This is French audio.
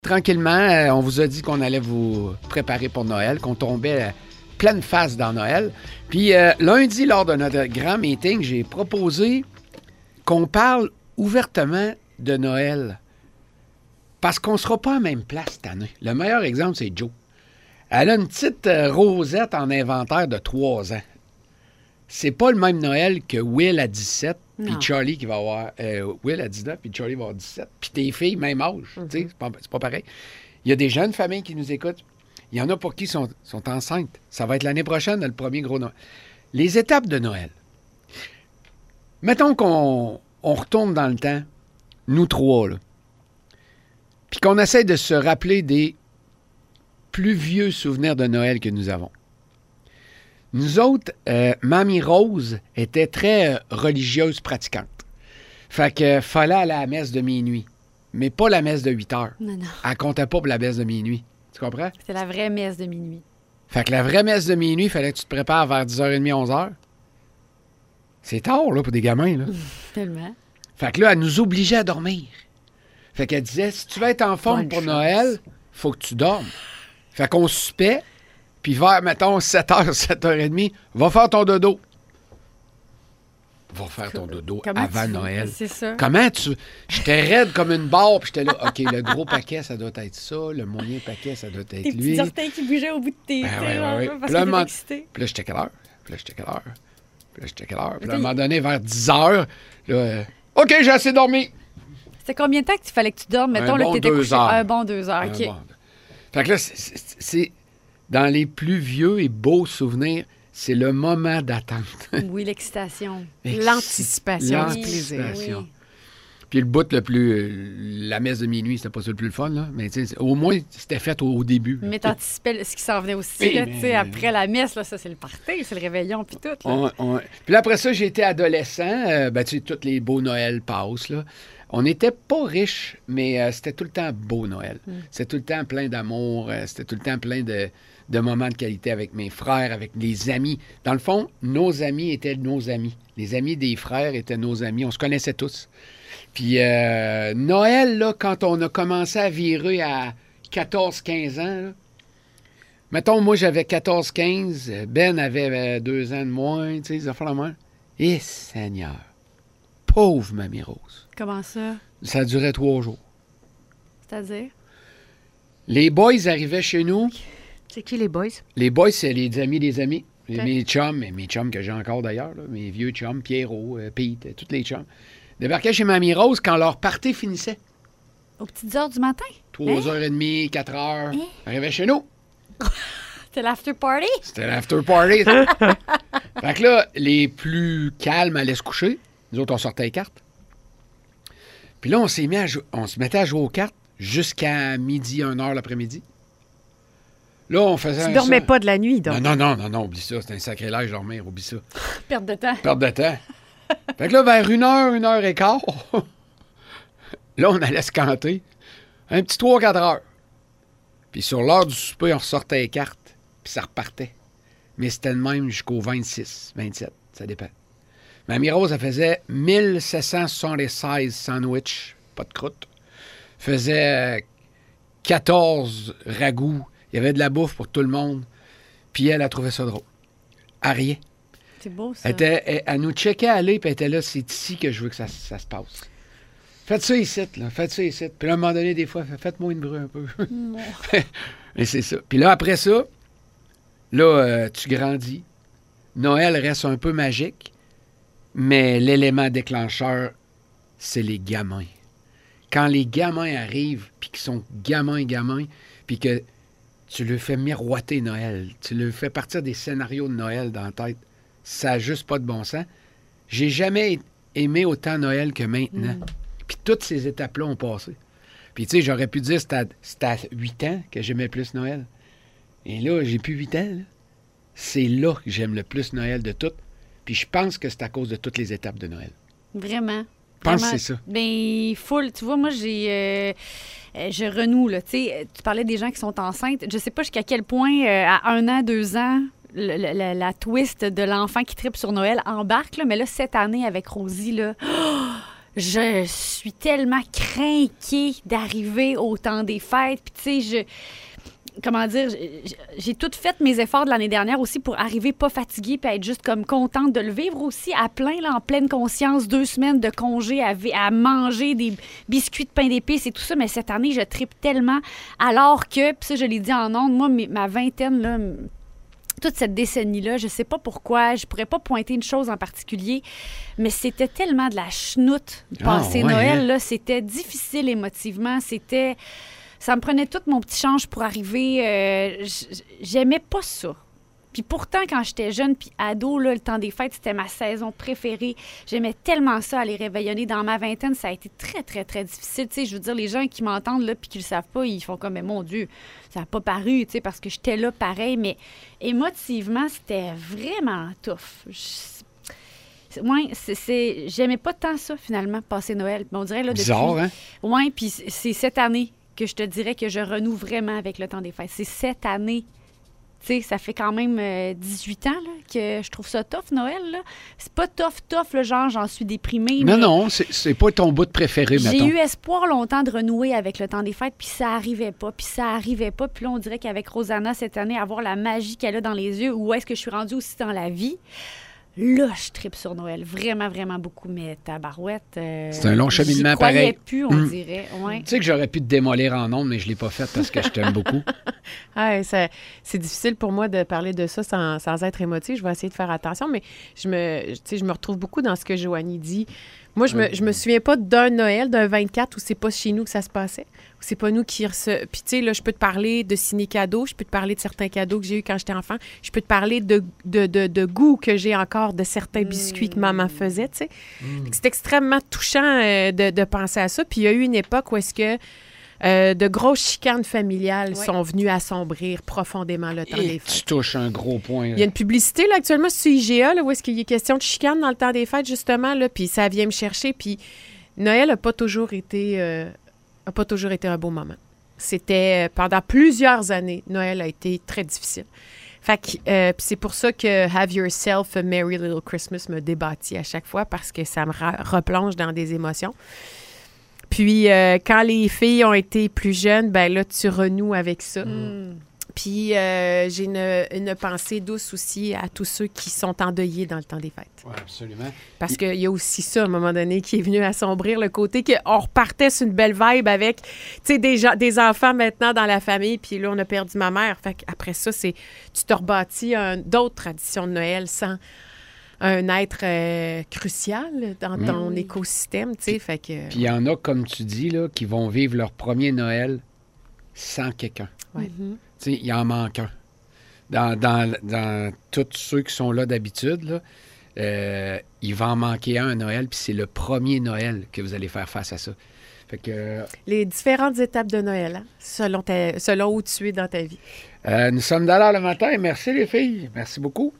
Tranquillement, on vous a dit qu'on allait vous préparer pour Noël, qu'on tombait pleine face dans Noël. Puis lundi, lors de notre grand meeting, j'ai proposé qu'on parle ouvertement de Noël. Parce qu'on ne sera pas à la même place cette année. Le meilleur exemple, c'est Jo. Elle a une petite Rosette en inventaire de 3 ans. C'est pas le même Noël que Will à 17, puis Charlie qui va avoir... Will à 19, puis Charlie va avoir 17. Puis tes filles, même âge. Tu sais, c'est pas pareil. Il y a des jeunes familles qui nous écoutent. Il y en a pour qui sont enceintes. Ça va être l'année prochaine, le premier gros Noël. Les étapes de Noël. Mettons qu'on retourne dans le temps, nous trois, là. Puis qu'on essaie de se rappeler des plus vieux souvenirs de Noël que nous avons. Nous autres, Mamie Rose était très religieuse pratiquante. Fait que fallait aller à la messe de minuit. Mais pas la messe de 8 heures. Non. Elle comptait pas pour la messe de minuit. Tu comprends? C'est la vraie messe de minuit. Fait que la vraie messe de minuit, il fallait que tu te prépares vers 10h30, 11h. C'est tard, là, pour des gamins, là. Tellement. Fait que là, elle nous obligeait à dormir. Fait qu'elle disait, si tu veux être en forme pour Noël, faut que tu dormes. Fait qu'on soupait, puis vers, mettons, 7h, 7h30, va faire ton dodo. Va faire ton dodo avant Noël. C'est ça. Comment tu... J'étais raide comme une barre, puis j'étais là, OK, le gros paquet, ça doit être ça, le moyen paquet, ça doit être Tes lui. petits orteils qui bougeaient au bout de tes... Ouais. Parce Puis là, que t'étais excité. Puis là, j'étais quelle heure? Puis là, à un moment donné, vers 10h, là, OK, j'ai assez dormi. C'était combien de temps qu'il fallait que tu dormes? Mettons, là, bon t'étais 2 couché. heures. Un bon 2 heures, OK. Bon. Fait que là, c'est dans les plus vieux et beaux souvenirs, c'est le moment d'attente. Oui, l'excitation. L'anticipation du plaisir. L'anticipation. Puis le bout le plus... La messe de minuit, c'était pas ça le plus le fun, là. Mais tu sais, au moins, c'était fait au début. Mais t'anticipais ce qui s'en venait aussi, là, tu sais, après la messe, là, ça, c'est le party, c'est le réveillon, puis tout, là. Ouais. Puis là, après ça, j'ai été adolescent. Ben, tu sais, tous les beaux Noëls passent, là. On n'était pas riches, mais c'était tout le temps beau Noël. C'était tout le temps plein d'amour. C'était tout le temps plein de moments de qualité avec mes frères, avec les amis. Dans le fond, nos amis étaient nos amis. Les amis des frères étaient nos amis. On se connaissait tous. Puis Noël, là, quand on a commencé à virer à 14-15 ans, là, mettons, moi, j'avais 14-15, Ben avait 2 ans de moins, tu sais, les affaires de moins. Et Seigneur, pauvre Mamie Rose. Comment ça? Ça durait 3 jours. C'est-à-dire? Les boys arrivaient chez nous. C'est qui les boys? Les boys, c'est les amis des amis. Okay. Mes chums que j'ai encore d'ailleurs, là, mes vieux chums, Pierrot, Pete, tous les chums, débarquaient chez Mamie Rose quand leur party finissait. Aux petites heures du matin? 3h30, 4h. Arrivaient chez nous. C'était l'after party? C'était l'after party. Fait que là, les plus calmes allaient se coucher. Nous autres, on sortait les cartes. Puis là, on se mettait à jouer aux cartes jusqu'à midi, 1h l'après-midi. Là, on faisait Tu dormais pas de la nuit, donc? Non, oublie ça. C'est un sacrilège dormir, oublie ça. Perte de temps. Perte de temps. Fait que là, vers 1h, 1h15, là, on allait se canter. Un petit 3-4 heures. Puis sur l'heure du souper, on ressortait les cartes, puis ça repartait. Mais c'était le même jusqu'au 26, 27, ça dépend. Mamie Rose, elle faisait 1776 sandwichs, pas de croûte. Faisait 14 ragoûts. Il y avait de la bouffe pour tout le monde. Puis elle a trouvé ça drôle. À rien. C'est beau, ça. Elle nous checkait aller, puis elle était là, c'est ici que je veux que ça se passe. Faites ça ici, là. Faites ça ici. Puis à un moment donné, des fois, faites-moi une bruit un peu. Et c'est ça. Puis là, après ça, là, tu grandis. Noël reste un peu magique, mais l'élément déclencheur, c'est les gamins. Quand les gamins arrivent, puis qu'ils sont gamins, puis que tu leur fais miroiter Noël, tu leur fais partir des scénarios de Noël dans la tête, ça n'a juste pas de bon sens. J'ai jamais aimé autant Noël que maintenant. Puis toutes ces étapes-là ont passé. Puis tu sais, j'aurais pu dire que c'était à 8 ans que j'aimais plus Noël. Et là, j'ai plus 8 ans. Là. C'est là que j'aime le plus Noël de toutes. Puis je pense que c'est à cause de toutes les étapes de Noël. Vraiment. Je pense que c'est ça. Bien, full. Tu vois, moi, je renoue, là. Tu sais, tu parlais des gens qui sont enceintes. Je sais pas jusqu'à quel point, à 1 an, 2 ans, la twist de l'enfant qui tripe sur Noël embarque, là. Mais là, cette année, avec Rosie, là, je suis tellement crinquée d'arriver au temps des fêtes. Puis, tu sais, comment dire, j'ai tout fait mes efforts de l'année dernière aussi pour arriver pas fatiguée puis être juste comme contente de le vivre aussi à plein, là, en pleine conscience, 2 semaines de congé à manger des biscuits de pain d'épices et tout ça. Mais cette année, je trippe tellement. Alors que, puis ça, je l'ai dit en ondes, moi, ma vingtaine, là, toute cette décennie-là, je sais pas pourquoi, je pourrais pas pointer une chose en particulier, mais c'était tellement de la chenoute passer Noël, là, c'était difficile émotivement, ça me prenait tout mon petit change pour arriver, j'aimais pas ça. Puis pourtant, quand j'étais jeune puis ado, là, le temps des fêtes, c'était ma saison préférée. J'aimais tellement ça, aller réveillonner. Dans ma vingtaine, ça a été très, très, très difficile. Tu sais, je veux dire, les gens qui m'entendent là puis qui le savent pas, ils font comme, mais mon Dieu, ça n'a pas paru, tu sais, parce que j'étais là pareil. Mais émotivement, c'était vraiment tough. J'aimais pas tant ça, finalement, passer Noël. Mais on dirait, là, bizarre, hein? Oui, puis c'est cette année que je te dirais que je renoue vraiment avec le temps des fêtes. C'est cette année. Tu sais, ça fait quand même 18 ans là, que je trouve ça tough, Noël. Là. C'est pas tough, le genre, j'en suis déprimée. Non, c'est pas ton bout de préféré, mettons. J'ai eu espoir longtemps de renouer avec le temps des fêtes, puis ça arrivait pas. Puis là, on dirait qu'avec Rosanna, cette année, avoir la magie qu'elle a dans les yeux, où est-ce que je suis rendue aussi dans la vie, là, je tripe sur Noël. Vraiment, vraiment beaucoup. Mais tabarouette... c'est un long cheminement pareil. Plus, on dirait. Ouais. Tu sais que j'aurais pu te démolir en ondes, mais je l'ai pas fait parce que je t'aime beaucoup. C'est difficile pour moi de parler de ça sans être émotive. Je vais essayer de faire attention, mais je me retrouve beaucoup dans ce que Joanie dit. Moi, je me souviens pas d'un Noël, d'un 24 où c'est pas chez nous que ça se passait, où c'est pas nous qui recevons. Puis, tu sais, là, je peux te parler de ciné-cadeaux, je peux te parler de certains cadeaux que j'ai eus quand j'étais enfant, je peux te parler de goût que j'ai encore de certains biscuits que maman faisait, tu sais. C'est extrêmement touchant de penser à ça. Puis, il y a eu une époque où est-ce que de grosses chicanes familiales sont venues assombrir profondément le temps des fêtes. Tu touches un gros point. Là. Il y a une publicité là, actuellement sur IGA là, où est-ce qu'il y a question de chicanes dans le temps des fêtes, justement, là, puis ça vient me chercher. Puis Noël n'a pas toujours été un beau moment. C'était pendant plusieurs années, Noël a été très difficile. Fait que c'est pour ça que Have Yourself a Merry Little Christmas me débattit à chaque fois parce que ça me replonge dans des émotions. Puis, quand les filles ont été plus jeunes, ben là, tu renoues avec ça. Puis, j'ai une pensée douce aussi à tous ceux qui sont endeuillés dans le temps des fêtes. Oui, absolument. Parce qu'il y a aussi ça, à un moment donné, qui est venu assombrir le côté qu'on repartait sur une belle vibe avec, tu sais, des enfants maintenant dans la famille. Puis là, on a perdu ma mère. Fait qu'après ça, tu te rebâtis d'autres traditions de Noël sans... un être crucial dans ton écosystème, tu sais, fait que... Puis il y en a, comme tu dis, là, qui vont vivre leur premier Noël sans quelqu'un. Ouais. Tu sais, il en manque un. Dans tous ceux qui sont là d'habitude, là, il va en manquer un Noël, puis c'est le premier Noël que vous allez faire face à ça. Fait que... les différentes étapes de Noël, hein, selon où tu es dans ta vie. Nous sommes d'alors le matin. Merci les filles. Merci beaucoup.